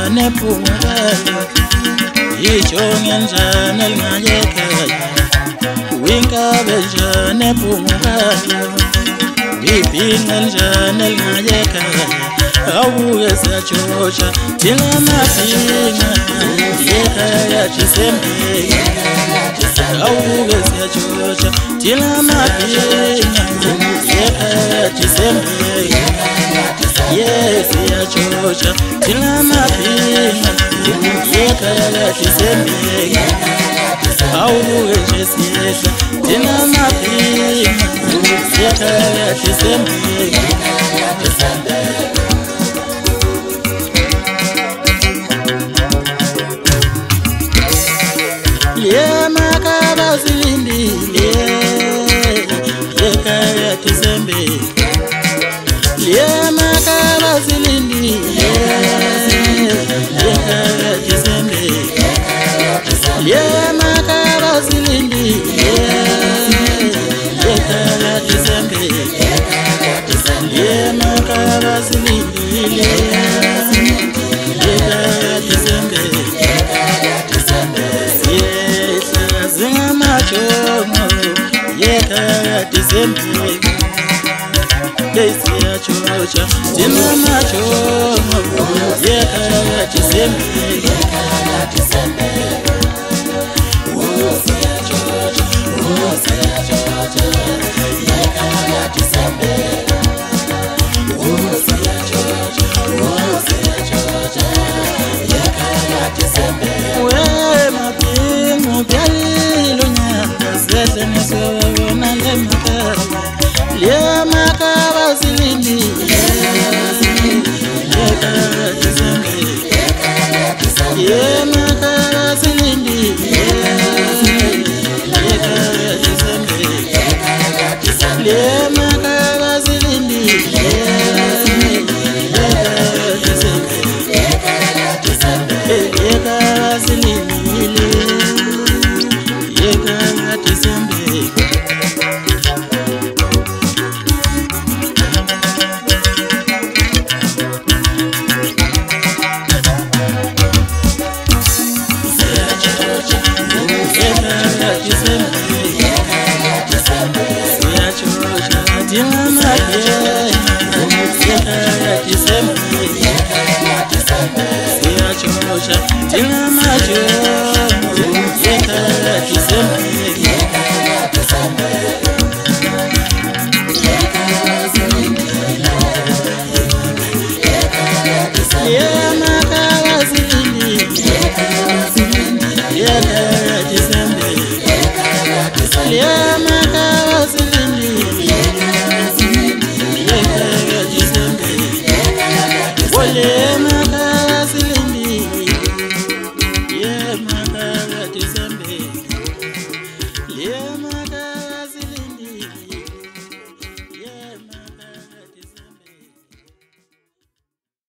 njani ephumulayo ijonge njani elingayekaya winkabe njani ephumulayo ibhinqa njani elingayekaya awuke siyatshosha thina mabhinqa yekhaya Disembeki awuke siyatshosha thina mabhinqa yekhaya Disembeki yes siyatshosha thina mabhinqa yekhaya Disembeki awuke nje siyehla thina mabhinqa yekhaya Disembeki yeah, makaba zilindile yekhaya Disembeki yeah, makaba zilindile yekhaya Disembeki yeah, makaba zilindile yekhaya Disembeki yeah, makaba zilindile yekhaya Disembeki yekhaya Disembeki siyatshosha thina majongo yekhaya Disembeki yeah, makaba zilindile yekhaya Disembeki yeah, makaba zilindile yekhaya Disembeki yeah, makaba zilindile yekhaya Disembeki yekhaya zilindile yekhaya Disembeki Till I'm